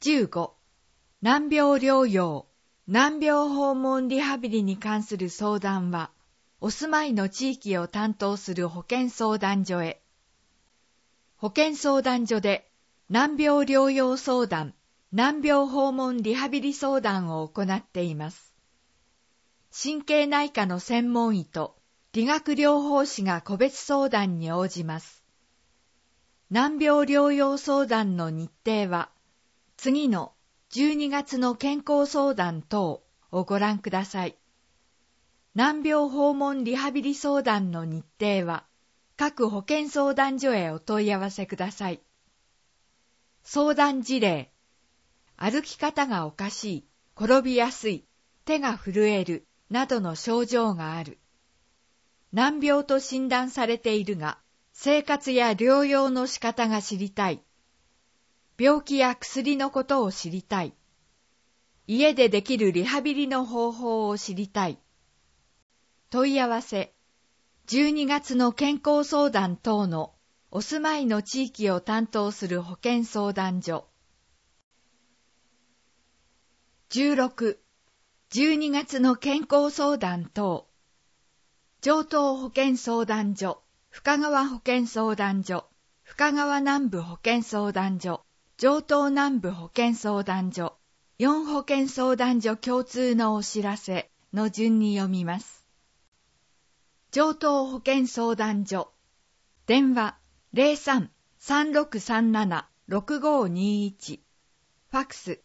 15、難病療養、難病訪問リハビリに関する相談は、お住まいの地域を担当する保健相談所へ。保健相談所で難病療養相談、難病訪問リハビリ相談を行っています。神経内科の専門医と理学療法士が個別相談に応じます。難病療養相談の日程は、次の12月の健康相談等をご覧ください。難病訪問リハビリ相談の日程は、各保健相談所へお問い合わせください。相談事例。歩き方がおかしい、転びやすい、手が震える、などの症状がある。難病と診断されているが、生活や療養の仕方が知りたい。病気や薬のことを知りたい。家でできるリハビリの方法を知りたい。問い合わせ。12月の健康相談等のお住まいの地域を担当する保健相談所。16、12月の健康相談等。城東保健相談所、深川保健相談所、深川南部保健相談所、城東南部保健相談所、4保健相談所共通のお知らせの順に読みます。城東保健相談所。電話03-3637-6521。ファクス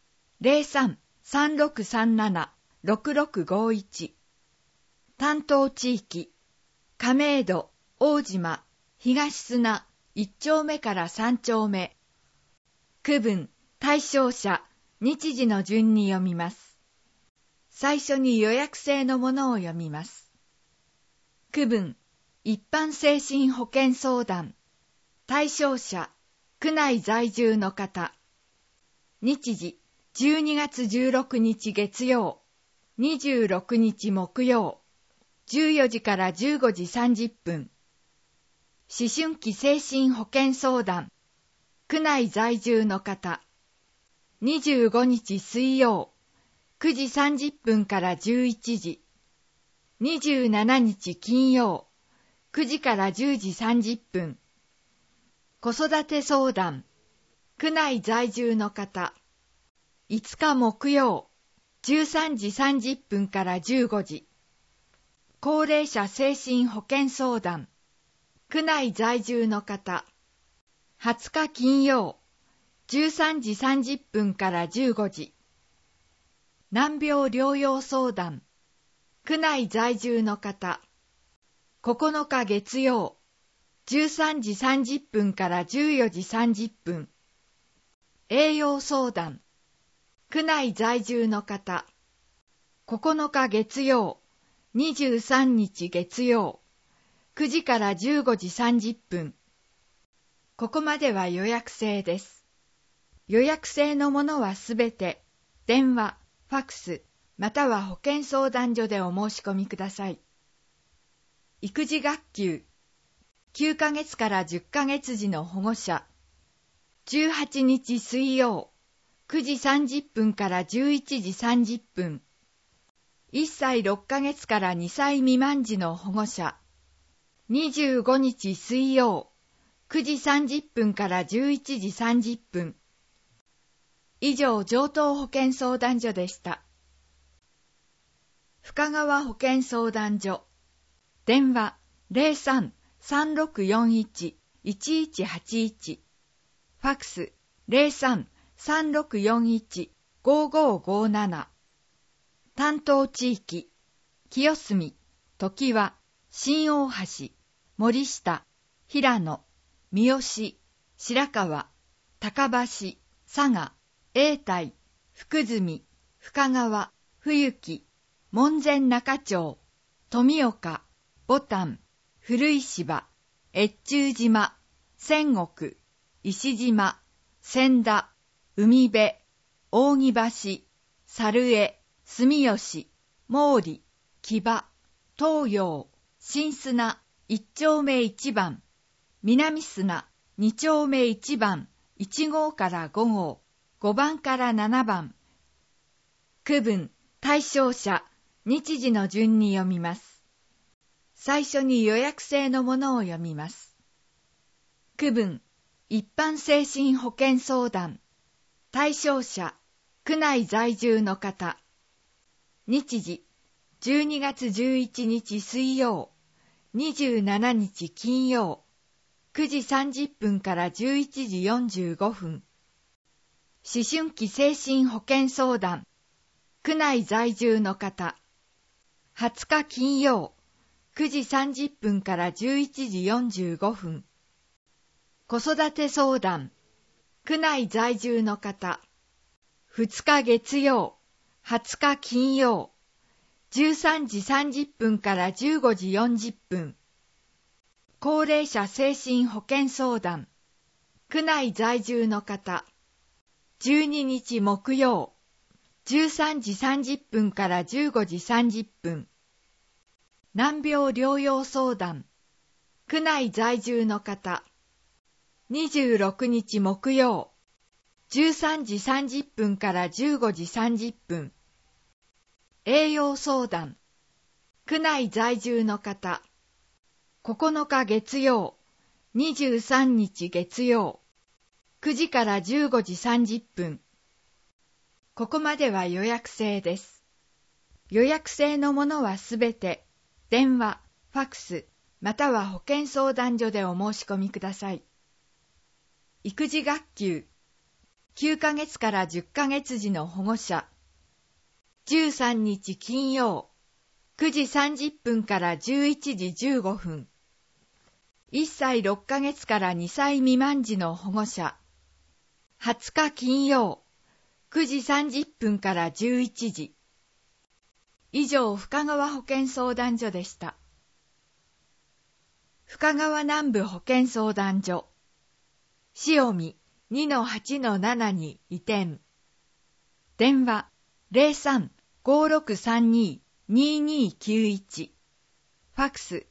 03-3637-6651。担当地域。亀戸、大島、東砂、1丁目から3丁目。区分、対象者、日時の順に読みます。最初に予約制のものを読みます。区分、一般精神保健相談。対象者、区内在住の方。日時、12月16日月曜、26日木曜、14時から15時30分。思春期精神保健相談。区内在住の方。25日水曜、9時30分から11時。27日金曜、9時から10時30分。子育て相談。区内在住の方。5日木曜、13時30分から15時。高齢者精神保健相談。区内在住の方。20日金曜、13時30分から15時。難病療養相談。区内在住の方。9日月曜、13時30分から14時30分。栄養相談。区内在住の方。9日月曜、23日月曜、9時から15時30分。ここまでは予約制です。予約制のものはすべて、電話、ファクス、または保健相談所でお申し込みください。育児学級。9ヶ月から10ヶ月時の保護者。18日水曜、9時30分から11時30分。1歳6ヶ月から2歳未満時の保護者。25日水曜、9時30分から11時30分。以上、城東保健相談所でした。深川保健相談所。電話03-3641-1181。ファクス03-3641-5557。担当地域。清澄、常盤、新大橋、森下、平野、三好、白川、高橋、佐賀、永代、福住、深川、冬木、門前仲町、富岡、牡丹、古石芝、越中島、仙石、石島、千田、海辺、扇橋、猿江、住吉、毛利、木場、東洋、新砂、1丁目1番、南砂、2丁目1番、1号から5号、 5番から7番。区分、対象者、日時の順に読みます。最初に予約制のものを読みます。区分、一般精神保健相談。対象者、区内在住の方。日時、12月11日水曜、27日金曜、9時30分から11時45分。思春期精神保健相談。区内在住の方。20日金曜、9時30分から11時45分。子育て相談。区内在住の方。2日月曜、20日金曜、13時30分から15時40分。高齢者精神保健相談。区内在住の方。12日木曜、13時30分から15時30分。難病療養相談。区内在住の方。26日木曜、13時30分から15時30分。栄養相談。区内在住の方。9日月曜、23日月曜、9時から15時30分。ここまでは予約制です。予約制のものはすべて、電話、ファクス、または保健相談所でお申し込みください。育児学級、9ヶ月から10ヶ月時の保護者。13日金曜、9時30分から11時15分。1歳6ヶ月から2歳未満児の保護者。20日金曜、9時30分から11時。以上、深川保健相談所でした。深川南部保健相談所。塩見 2-8-7 に移転。電話 03-5632-2291。ファクス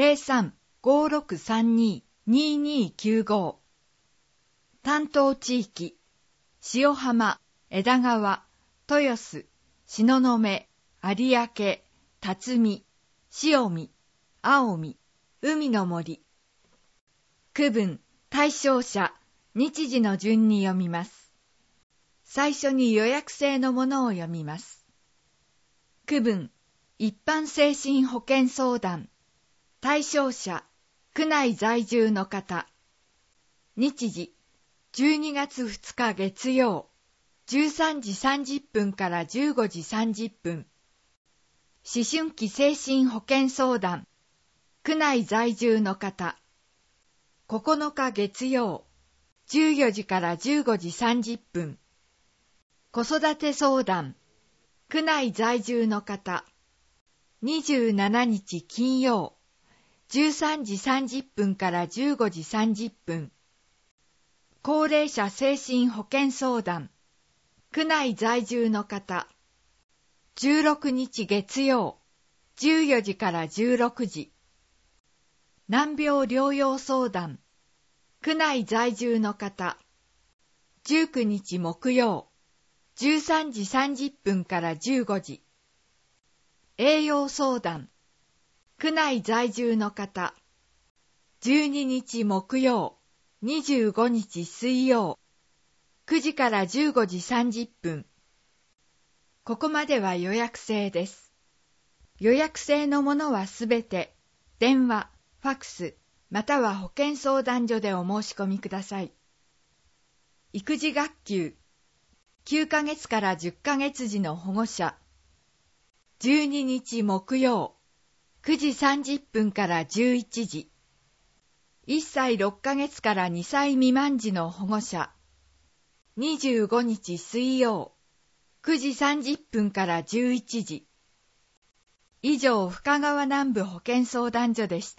03-5632-2295。担当地域、塩浜、枝川、豊洲、東雲、有明、辰巳、塩見、青海、海の森。区分、対象者、日時の順に読みます。最初に予約制のものを読みます。区分、一般精神保健相談。対象者、区内在住の方。日時、12月2日月曜、13時30分から15時30分。思春期精神保健相談。区内在住の方。9日月曜、14時から15時30分。子育て相談。区内在住の方。27日金曜、13時30分から15時30分。高齢者精神保健相談。区内在住の方。16日月曜、14時から16時。難病療養相談。区内在住の方。19日木曜、13時30分から15時。栄養相談。区内在住の方。12日木曜、25日水曜、9時から15時30分。ここまでは予約制です。予約制のものはすべて、電話、ファクス、または保健相談所でお申し込みください。育児学級、9ヶ月から10ヶ月時の保護者。12日木曜、9時30分から11時。1歳6ヶ月から2歳未満児の保護者。25日水曜、9時30分から11時。以上、深川南部保健相談所でした。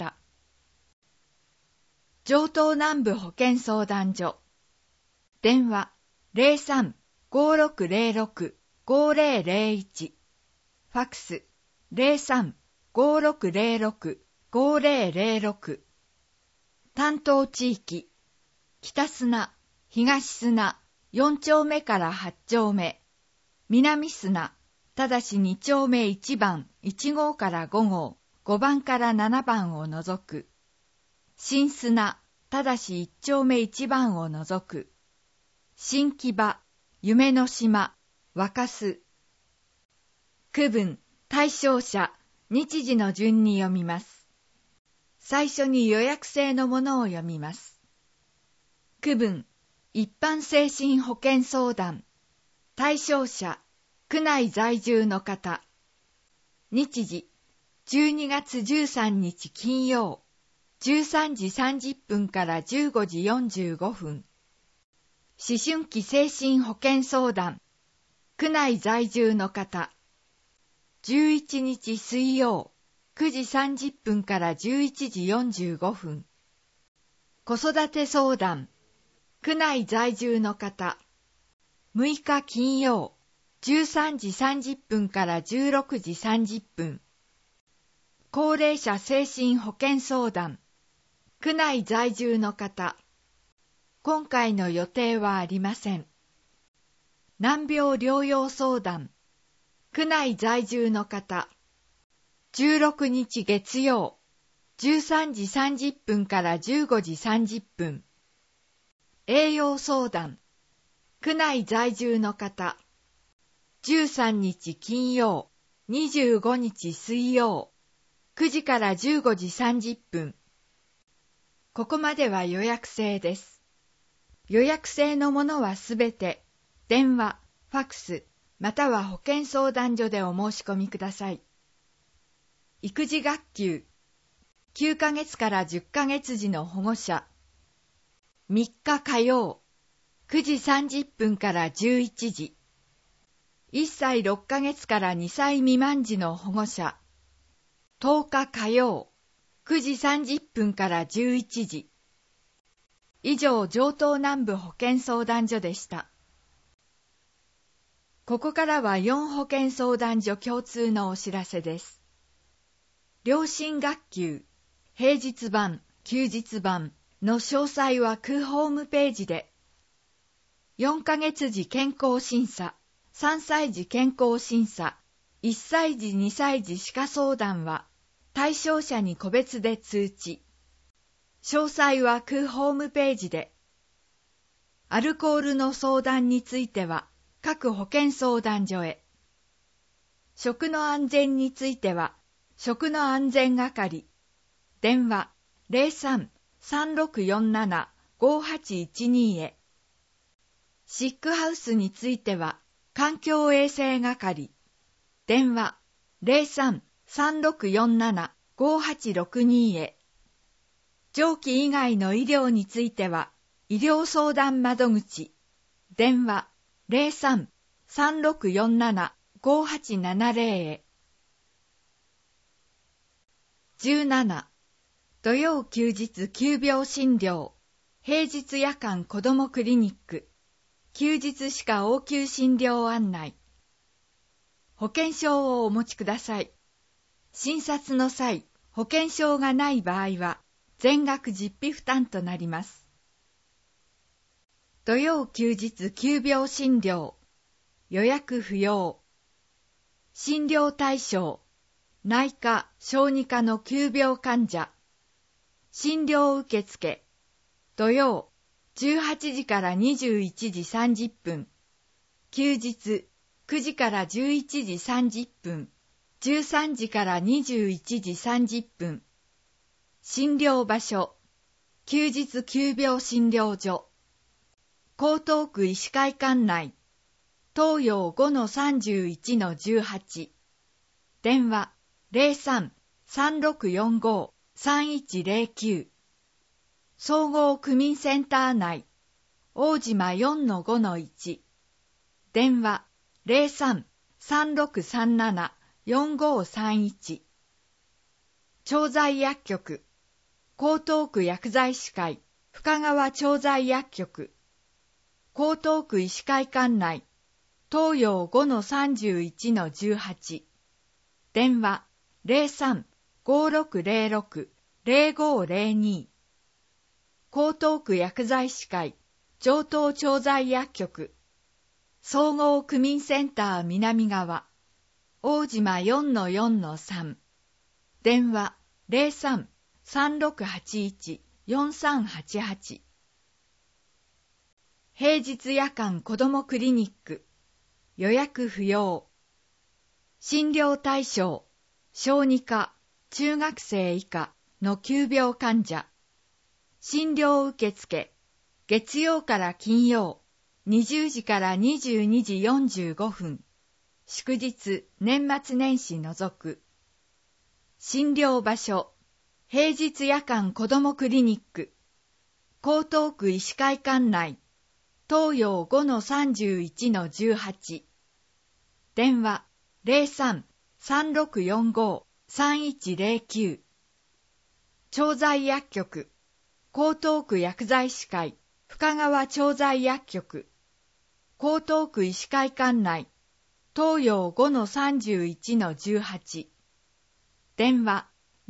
城東南部保健相談所。電話03-5606-5001。ファクス03-5606-5006。担当地域、北砂、東砂、 4丁目から8丁目、南砂、ただし2丁目1番、1号から5号、5番から7番を除く。新砂、ただし1丁目1番を除く。新木場、夢の島、若洲。区分、対象者、日時の順に読みます。最初に予約制のものを読みます。区分、一般精神保健相談。対象者、区内在住の方。日時、12月13日金曜、13時30分から15時45分。思春期精神保健相談。区内在住の方。11日水曜、9時30分から11時45分。子育て相談。区内在住の方。6日金曜、13時30分から16時30分。高齢者精神保健相談。区内在住の方。今回の予定はありません。難病療養相談。区内在住の方。16日月曜、13時30分から15時30分。栄養相談。区内在住の方。13日金曜、25日水曜、9時から15時30分。ここまでは予約制です。予約制のものはすべて、電話、ファクス、または保健相談所でお申し込みください。育児学級、9ヶ月から10ヶ月児の保護者。3日火曜、9時30分から11時。1歳6ヶ月から2歳未満児の保護者。10日火曜、9時30分から11時。以上、城東南部保健相談所でした。ここからは4保健相談所共通のお知らせです。良心学級、平日版、休日版の詳細は区ホームページで。4ヶ月時健康審査、3歳児健康審査、1歳児2歳児歯科相談は対象者に個別で通知。詳細は区ホームページで。アルコールの相談については各保健相談所へ。食の安全については食の安全係。電話 03-3647-5812 へ。シックハウスについては環境衛生係。電話 03-3647-5862 へ。臓器以外の医療については医療相談窓口。電話 03-3647-5870 へ。17. 土曜休日急病診療、平日夜間子どもクリニック、休日歯科応急診療案内。保険証をお持ちください。診察の際、保険証がない場合は、全額実費負担となります。土曜休日急病診療、予約不要。診療対象、内科・小児科の急病患者。診療受付、土曜、18時から21時30分。休日、9時から11時30分。13時から21時30分。診療場所、休日急病診療所。江東区医師会館内、東洋 5-31-18。電話03-3645-3109。総合区民センター内、大島 4-5-1。電話03-3637-4531。調剤薬局、江東区薬剤師会、深川調剤薬局。江東区医師会館内、東洋 5-31-18。電話03-5606-0502。江東区薬剤師会、 城東調剤薬局、総合区民センター南側、大島 4-4-3、電話 03-3681-4388。平日夜間子どもクリニック、予約不要。診療対象、小児科、中学生以下の急病患者。診療受付、月曜から金曜、20時から22時45分。祝日、年末年始除く。診療場所、平日夜間子どもクリニック、江東区医師会館内、東洋 5-31-18。電話03-3645-3109。調剤薬局、江東区薬剤師会、深川調剤薬局、江東区医師会館内、東洋 5-31-18。電話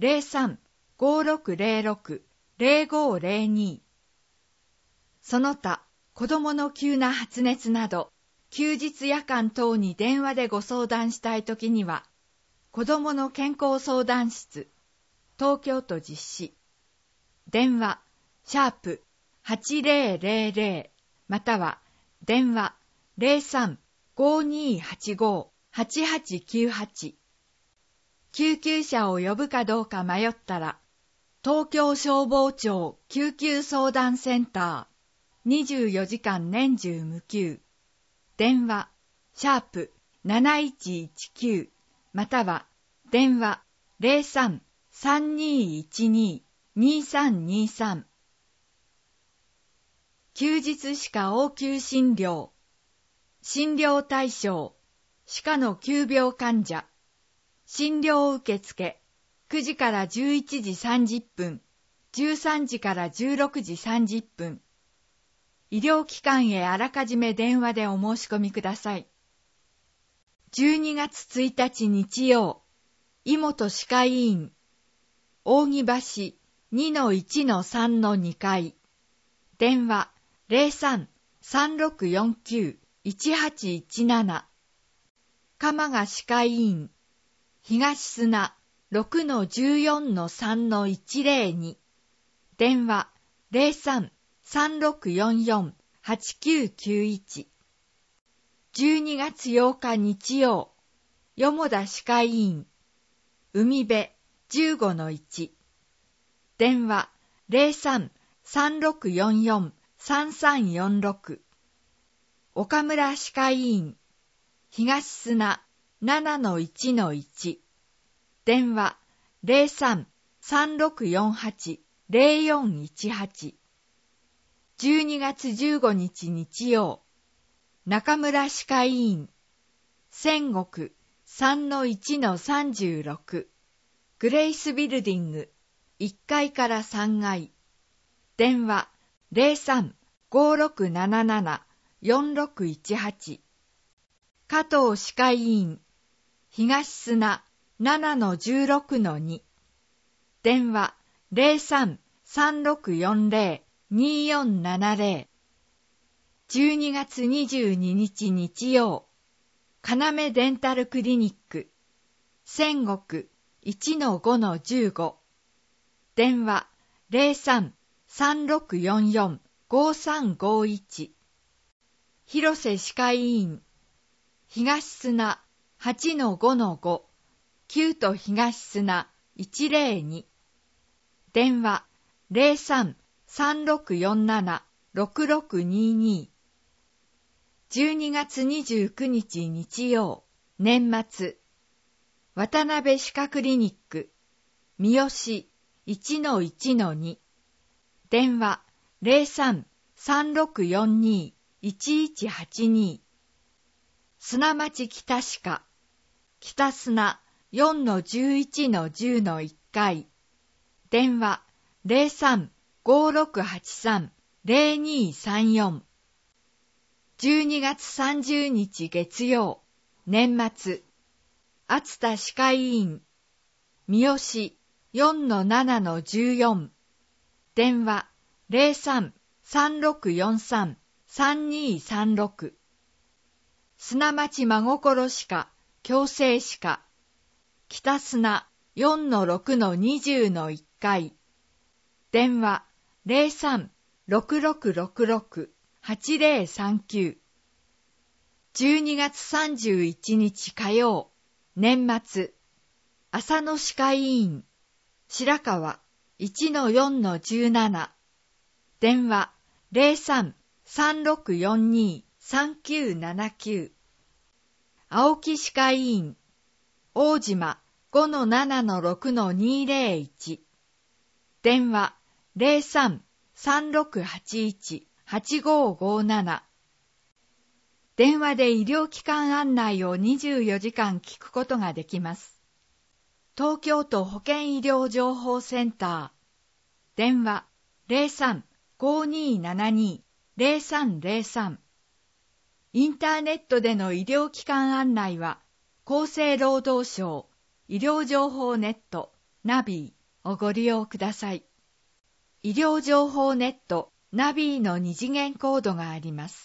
03-5606-0502。その他、子供の急な発熱など、休日夜間等に電話でご相談したいときには、子供の健康相談室、東京都実施。電話、#8000、または、電話03-5285-8898。救急車を呼ぶかどうか迷ったら、東京消防庁救急相談センター、24時間年中無休。電話、#7119、または、電話03-3212-2323。休日歯科応急診療。診療対象、歯科の急病患者。診療受付、9時から11時30分、13時から16時30分。医療機関へあらかじめ電話でお申し込みください。12月1日日曜、井本歯科医院、扇橋 2-1-3-2 階。電話03-3649-1817。鎌賀歯科医院、東砂 6-14-3-102。電話03-3644-8991。12月8日日曜、よもだ歯科医院、海辺 15-1。電話03-3644-3346。岡村歯科医院、東砂 7-1-1。電話03-3648-0418。12月15日日曜、中村歯科医院、仙石 3-1-36。グレイスビルディング、1階から3階。電話03-5677-4618。加藤歯科医院、東砂 7-16-2。電話03-3640-2470。12月22日日曜、要デンタルクリニック、仙石 1-5-15。電話03-3644-5351。広瀬歯科医院、東砂 8-5-5。旧都東砂 102。電話03-3647-6622。12月29日日曜、年末、渡辺歯科クリニック、三好 1-1-2。電話03-3642-1182。砂町北歯科、北砂 4-11-10-1 階。電話03-5683-0234。12月30日月曜、年末、熱田歯科医院、三好 4-7-14。電話03-3643-0234。 3236。砂町真心歯科矯正歯科北砂 4-6-20-1 階。電話 03-6666-8039。12月31日火曜、年末、浅野歯科医院、白川 1-4-17。電話 03-3642-3979。青木歯科医院、大島 5-7-6-201。電話 03-3681-8557。電話で医療機関案内を24時間聞くことができます。東京都保健医療情報センター。電話 03-5272-0303。インターネットでの医療機関案内は、厚生労働省医療情報ネットナビをご利用ください。医療情報ネットナビの二次元コードがあります。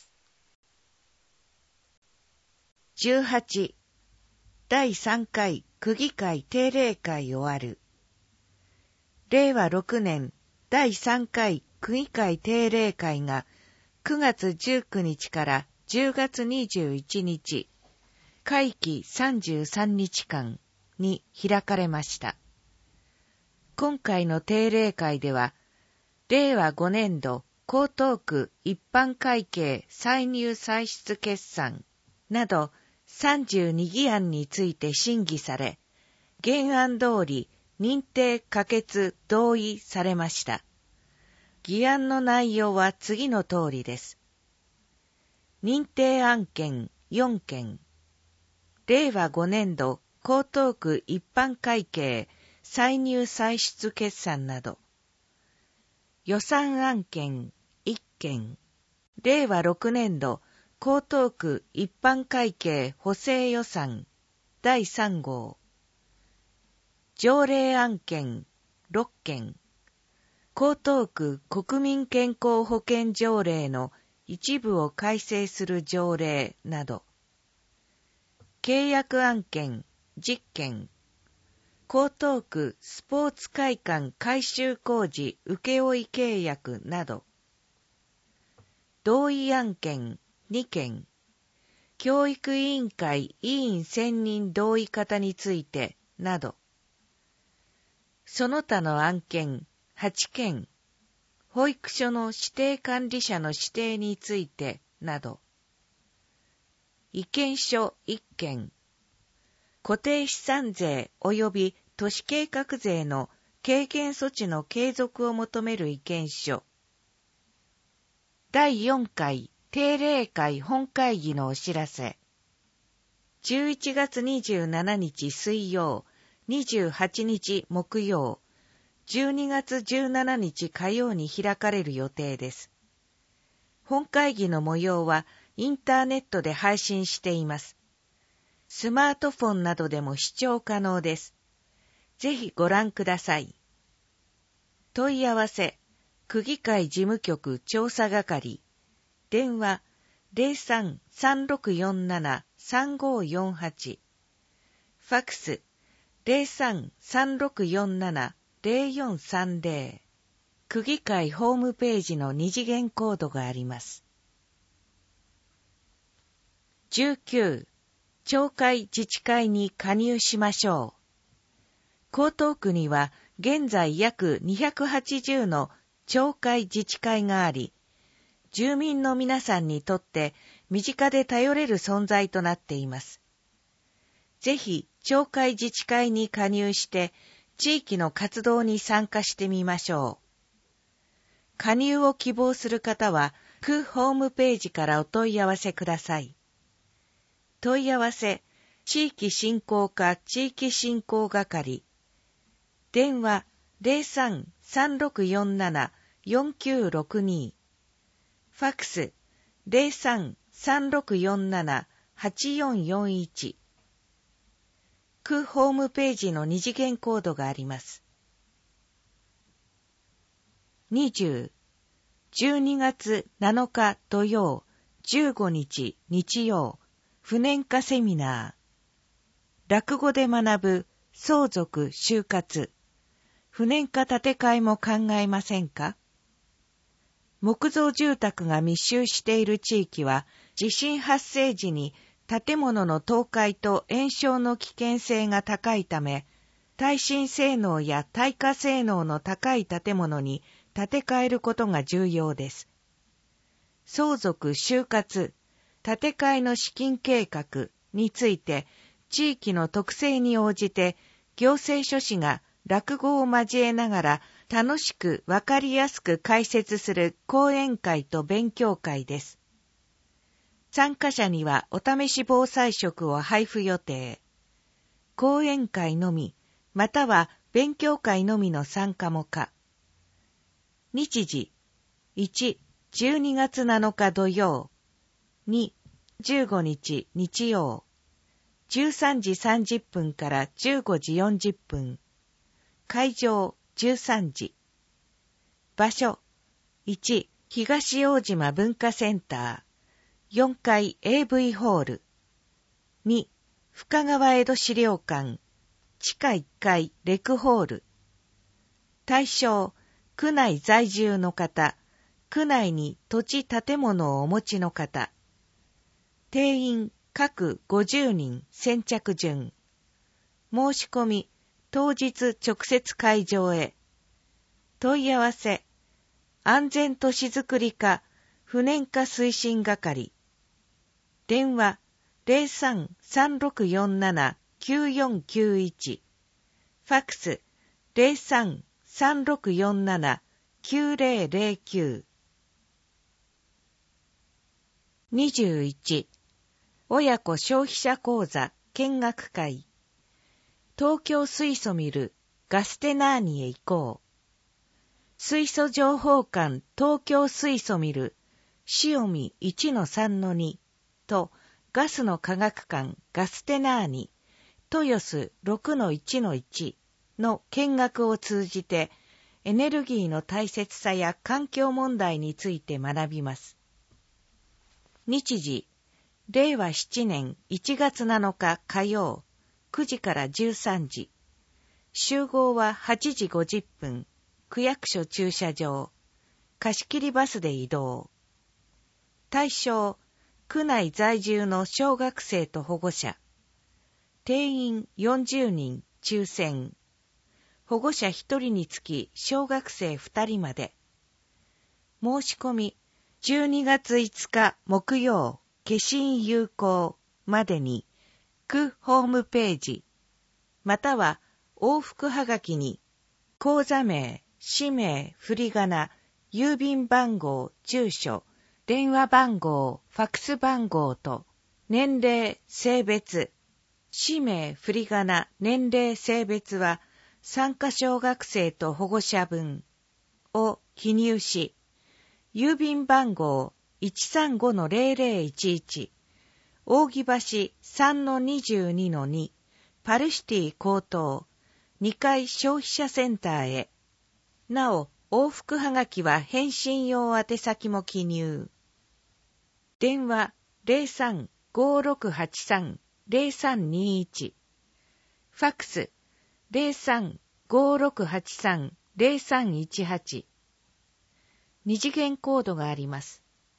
18. 第3回区議会定例会終わる。令和6年第3回区議会定例会が9月19日から10月21日、会期33日間に開かれました。今回の定例会では、令和5年度江東区一般会計歳入歳出決算など32議案について審議され、原案通り認定可決同意されました。議案の内容は次の通りです。認定案件4件、令和5年度江東区一般会計歳入歳出決算など、予算案件1件、令和6年度江東区一般会計補正予算第3号、条例案件6件、江東区国民健康保険条例の一部を改正する条例など、契約案件10件、江東区スポーツ会館改修工事請負契約など、同意案件2件、教育委員会委員選任同意方についてなど、その他の案件8件、保育所の指定管理者の指定についてなど、意見書1件、固定資産税及び都市計画税の軽減措置の継続を求める意見書。第4回定例会本会議のお知らせ。11月27日水曜、28日木曜、12月17日火曜に開かれる予定です。本会議の模様はインターネットで配信しています。スマートフォンなどでも視聴可能です。ぜひご覧ください。問い合わせ、区議会事務局調査係、電話03-3647-3548、ファックス03-3647-0430、区議会ホームページの二次元コードがあります。19. 町会自治会に加入しましょう。江東区には現在約280の町会自治会があり、住民の皆さんにとって身近で頼れる存在となっています。ぜひ町会自治会に加入して地域の活動に参加してみましょう。加入を希望する方は区ホームページからお問い合わせください。問い合わせ、地域振興課地域振興係、電話03-3647-4962、ファックス03-3647-8441、区ホームページの二次元コードがあります。20. 12月7日土曜、15日日曜、不燃化セミナー。落語で学ぶ相続終活。不燃化建て替えも考えませんか？木造住宅が密集している地域は、地震発生時に建物の倒壊と延焼の危険性が高いため、耐震性能や耐火性能の高い建物に建て替えることが重要です。相続終活、建て替えの資金計画について、地域の特性に応じて、行政書士が落語を交えながら楽しくわかりやすく解説する講演会と勉強会です。参加者にはお試し防災食を配布予定。講演会のみ、または勉強会のみの参加も可。日時、1、12月7日土曜、2、15日日曜、13時30分から15時40分。会場13時。場所1、東大島文化センター、4階 AV ホール。2、深川江戸資料館、地下1階レクホール。対象、区内在住の方、区内に土地建物をお持ちの方。定員各50人先着順。申し込み、当日直接会場へ。問い合わせ、安全都市づくり課不燃化推進係。電話03-3647-9491。ファックス03-3647-9009。21. 親子消費者講座見学会。東京水素ミルガステナーニへ行こう。水素情報館東京水素ミル塩見 1-3-2 とガスの科学館ガステナーニ豊洲 6-1-1 の見学を通じてエネルギーの大切さや環境問題について学びます。日時、令和7年1月7日火曜、9時から13時。集合は8時50分、区役所駐車場。貸し切りバスで移動。対象、区内在住の小学生と保護者。定員40人、抽選。保護者1人につき小学生2人まで。申し込み、12月5日木曜、消印有効までに、区ホームページ、または往復はがきに、口座名、氏名、振り仮名、郵便番号、住所、電話番号、ファックス番号と、年齢、性別、氏名、振り仮名、年齢、性別は、参加小学生と保護者分を記入し、郵便番号 135-0011 扇橋 3-22-2 パルシティ高等2階消費者センターへ。なお、往復はがきは返信用宛先も記入。電話 03-5683-0321 ファックス 03-5683-0318 二次元コードがあります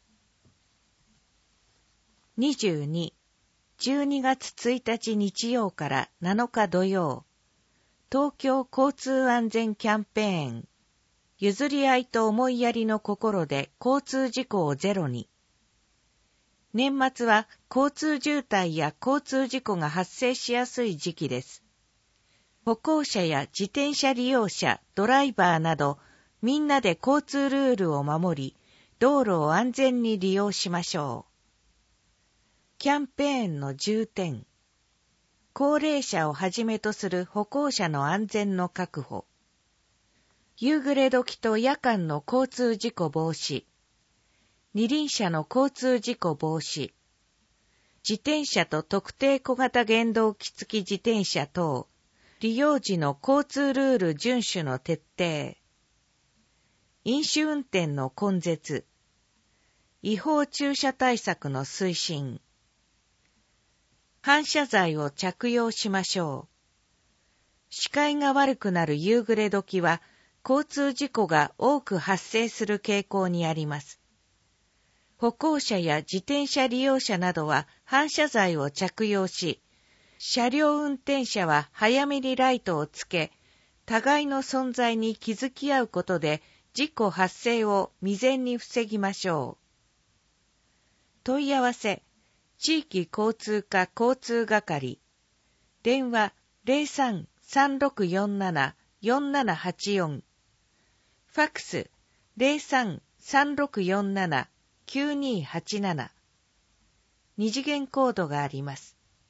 。22、12月1日日曜から7日土曜、東京交通安全キャンペーン、譲り合いと思いやりの心で交通事故をゼロに。年末は交通渋滞や交通事故が発生しやすい時期です。歩行者や自転車利用者、ドライバーなど、みんなで交通ルールを守り、道路を安全に利用しましょう。キャンペーンの重点。高齢者をはじめとする歩行者の安全の確保。夕暮れ時と夜間の交通事故防止。二輪車の交通事故防止。自転車と特定小型原動機付き自転車等、利用時の交通ルール遵守の徹底。 飲酒運転の根絶、違法駐車対策の推進、反射材を着用しましょう。視界が悪くなる夕暮れ時は、交通事故が多く発生する傾向にあります。歩行者や自転車利用者などは反射材を着用し、車両運転者は早めにライトをつけ、互いの存在に気づき合うことで事故発生を未然に防ぎましょう。問い合わせ、地域交通課交通係、電話03-3647-4784、ファックス03-3647-9287、二次元コードがあります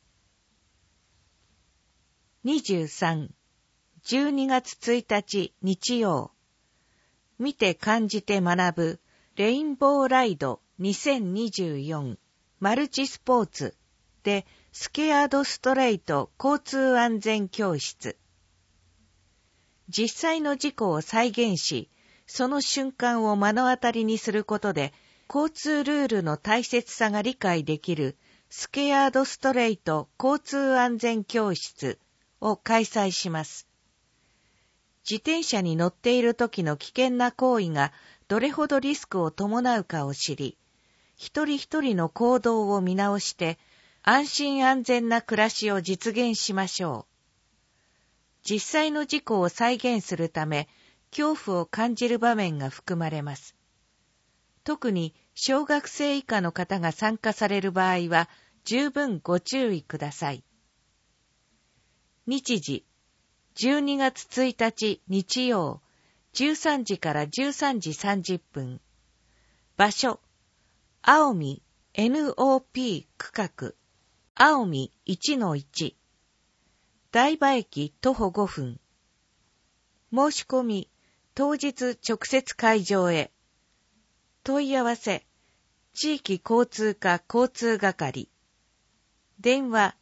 。23、12月1日日曜、見て感じて学ぶレインボーライド2024マルチスポーツでスケアードストレート交通安全教室。実際の事故を再現し、その瞬間を目の当たりにすることで交通ルールの大切さが理解できるスケアードストレート交通安全教室を開催します。自転車に乗っている時の危険な行為がどれほどリスクを伴うかを知り、一人一人の行動を見直して安心安全な暮らしを実現しましょう。実際の事故を再現するため、恐怖を感じる場面が含まれます。特に小学生以下の方が参加される場合は十分ご注意ください。日時、12月1日日曜、13時から13時30分。場所、青海 NOP 区画、青海 1-1。台場駅徒歩5分。申し込み、当日直接会場へ。問い合わせ、地域交通課交通係。電話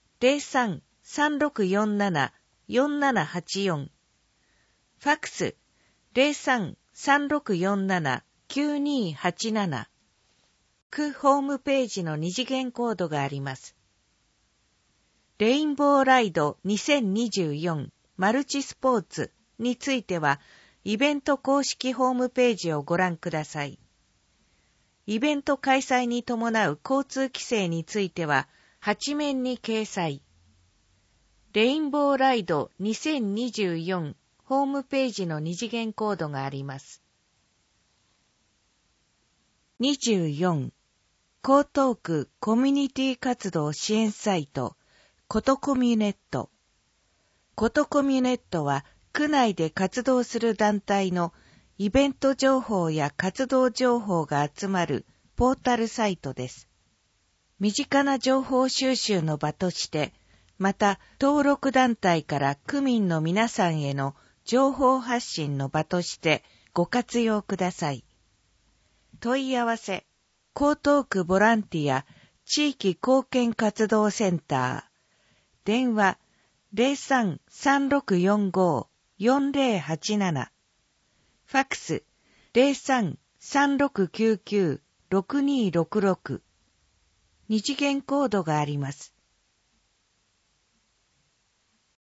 03-3647-4784。ファックス03-3647-9287。区ホームページの二次元コードがあります。レインボーライド2024マルチスポーツについては、イベント公式ホームページをご覧ください。イベント開催に伴う交通規制については、8面に掲載。レインボーライド2024ホームページの二次元コードがあります。24、江東区コミュニティ活動支援サイト、ことコミュネット。ことコミュネットは、区内で活動する団体のイベント情報や活動情報が集まるポータルサイトです。身近な情報収集の場として、また登録団体から区民の皆さんへの情報発信の場としてご活用ください。問い合わせ、江東区ボランティア地域貢献活動センター。電話03-3645-4087。ファックス03-3699-6266。二次元コードがあります。